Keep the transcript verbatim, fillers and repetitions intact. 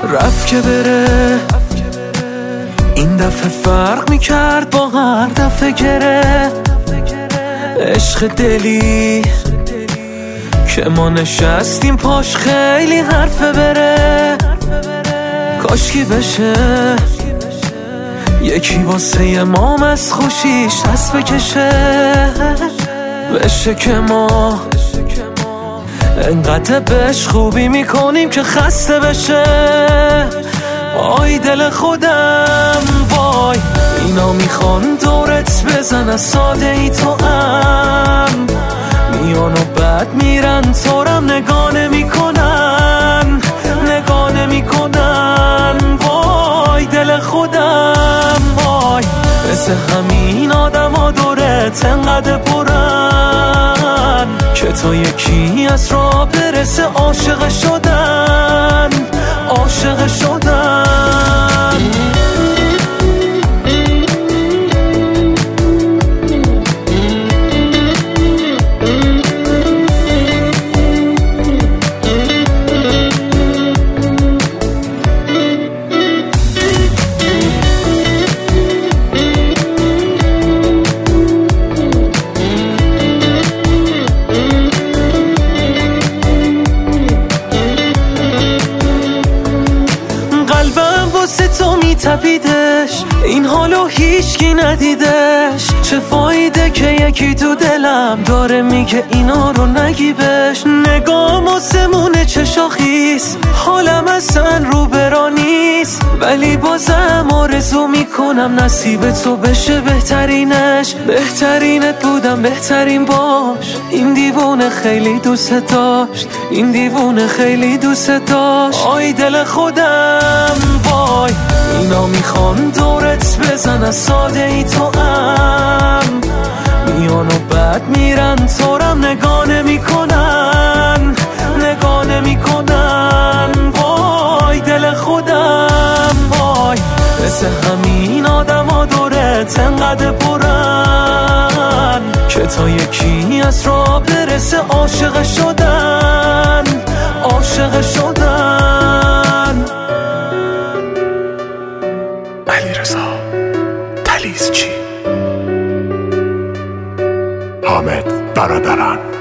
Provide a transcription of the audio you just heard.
رفت که بره، این دفعه فرق میکرد با هر دفعه گره. عشق دلی که ما نشستیم پاش خیلی حرفه بره. کاشکی بشه یکی واسه ما از خوشیش دست بکشه. بشه که ما انقدر بهش خوبی میکنیم که خسته بشه. آی دل خودم وای، اینا میخوان دورت بزن ساده ای تو هم میان و بعد میرن تورم نگاه نمیکنن، نگاه نمیکنن. وای دل خودم وای، مثل همین آدم ها دورت انقدر پرن که تا یکی از را برسه عاشق شدن، عاشق شدن. واسه تو میتپیدش، این حالو هیچکی ندیدش. چه فایده که یکی تو دلم داره میگه اینا رو نگی بهش. نگام آسمونه چه شاخیست، حالم اصلا رو برا نیست، ولی بازم آرزو میکنم نصیب تو بشه بهترینش. بهترینت بودم بهترین باش، این دیوونه خیلی دوست داشت، این دیوونه خیلی دوست داشت. آی دل خودم وای، اینا میخوان دورت بزن ساده ای تو هم میان و بعد میرن تورم نگاه نمیکنن، نگاه نمیکنن. وای دل خودم وای، مثل همین آدم ها دورت انقدر پرن که تا یکی از را برسه عاشق شدن، عاشق شدن. علیرضا تلیزچی، حامد برادران.